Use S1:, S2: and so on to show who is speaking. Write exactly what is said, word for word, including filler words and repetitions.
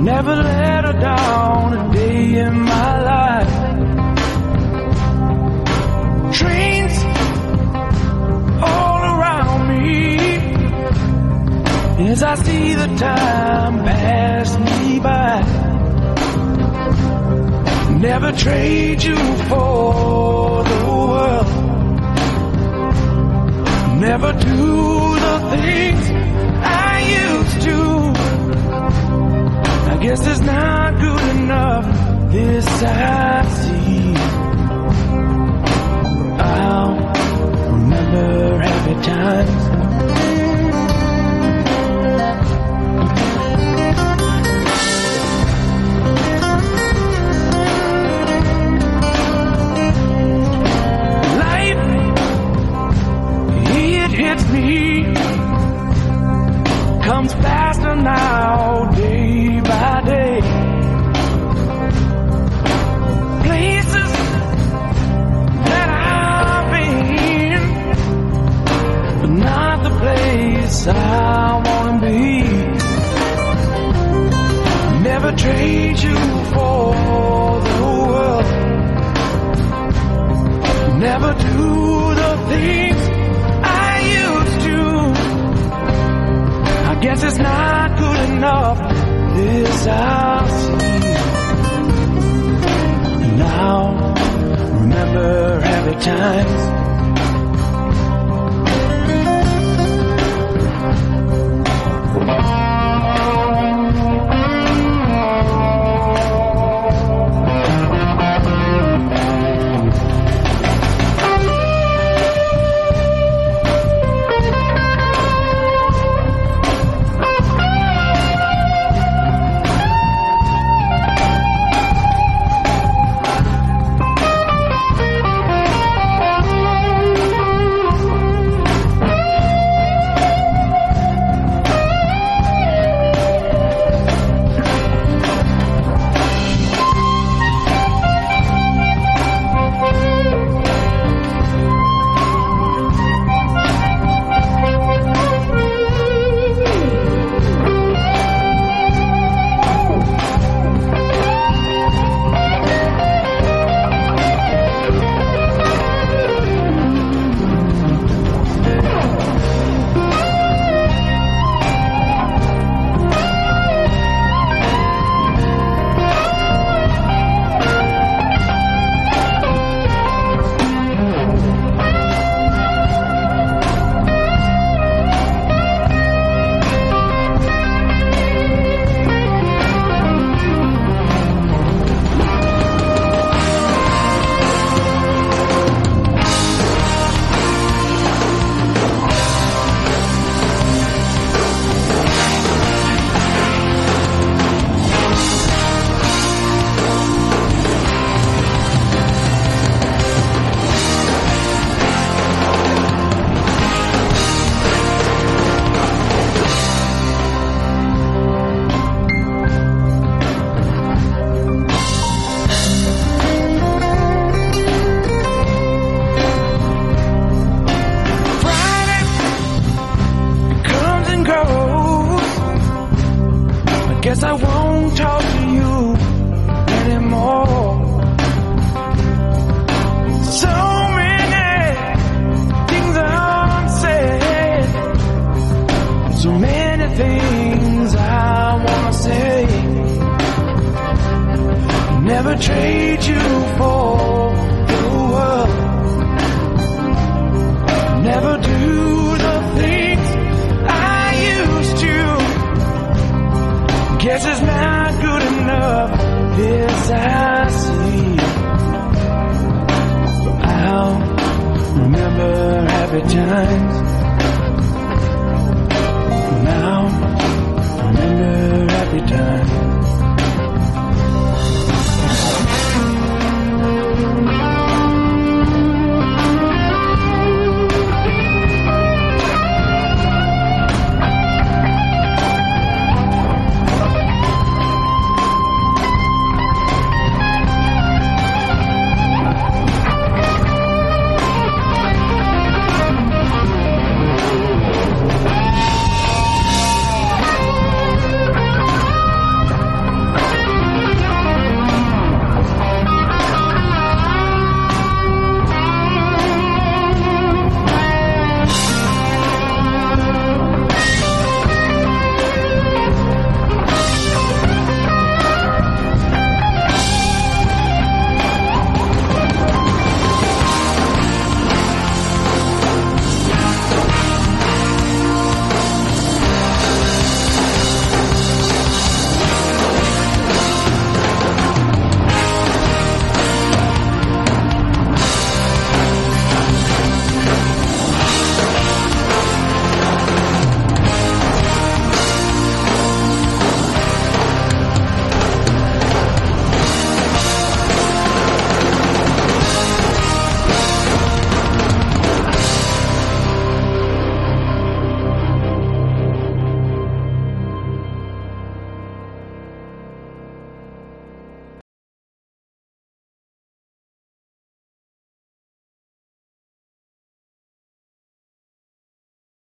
S1: Never let her down a day in my life. Trains all around me as I see the time pass me by. Never trade you for the world. Never do the things I used to. I guess it's not good enough, this I see. I'll remember happy times. Life, it hits me, comes faster now, day by day. Places that I've been, but not the place I wanna be. Never trade you for the world. Never do the things I used to. I guess it's not good enough, this I'll see. Now, remember happy times. Guess I won't talk to you anymore. So many things unsaid, so many things I wanna say. Never trade you for the world. Never do the things I used to. Guess it's not good enough, this I see. But I'll remember happy times.